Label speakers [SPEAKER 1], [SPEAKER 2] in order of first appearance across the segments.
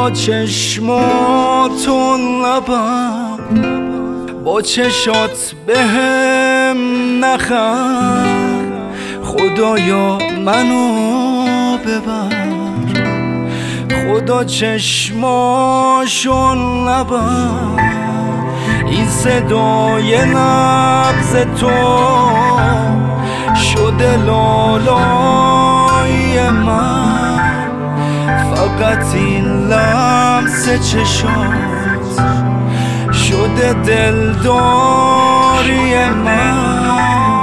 [SPEAKER 1] با چشماتون لبم، با چشات بهم نخند، خدایا منو ببر. خدا چشماشون لبم، این صدای نبض تو شده لالای من. فقط این لمس چشات شده دلداری من.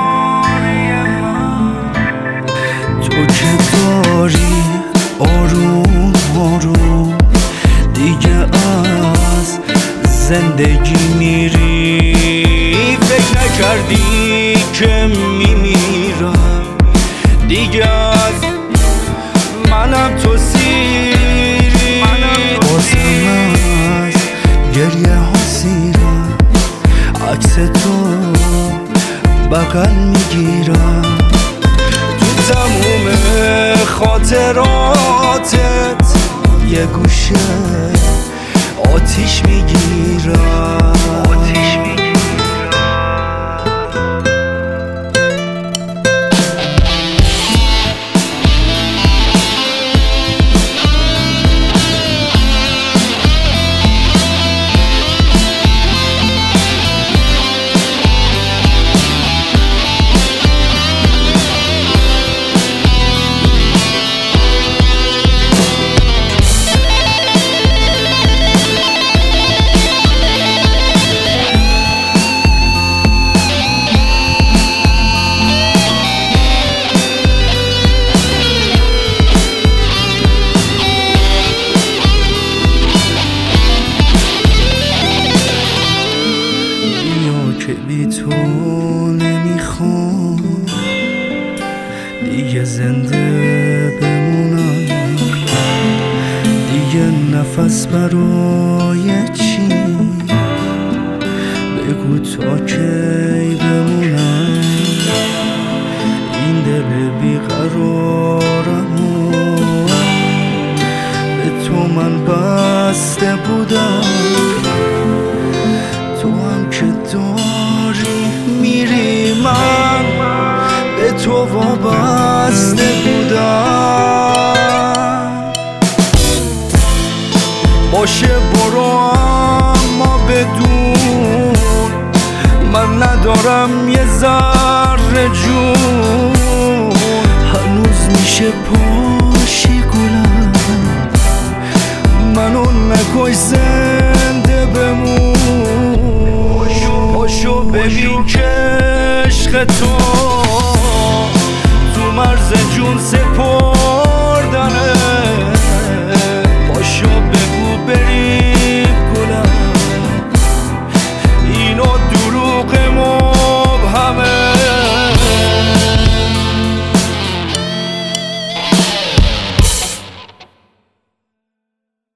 [SPEAKER 1] تو که داری آروم آروم دیگه از زندگی میری، فکر نکردی که میمیرم دیگه، از منم تو سیری. بازم از گریه ها سیرم، عکس تو بغل میگیرم، تو تموم خاطراتت یه گوشه آتیش میگیرم. که بی تو نمیخوام دیگه زنده بمونم، دیگه نفس برای چی؟ بگو تا کی بمونم. این دل بیقرارمو به تو من بسته بودم، تو هم که داری میری من به تو وابسته بودم. باشه برو اما بدون من ندارم یه ذره جون، هنوز میشه پاشی گلم، منو نکش زنده بمون. پاشو ببین که عشق تو مرز جون سپردم.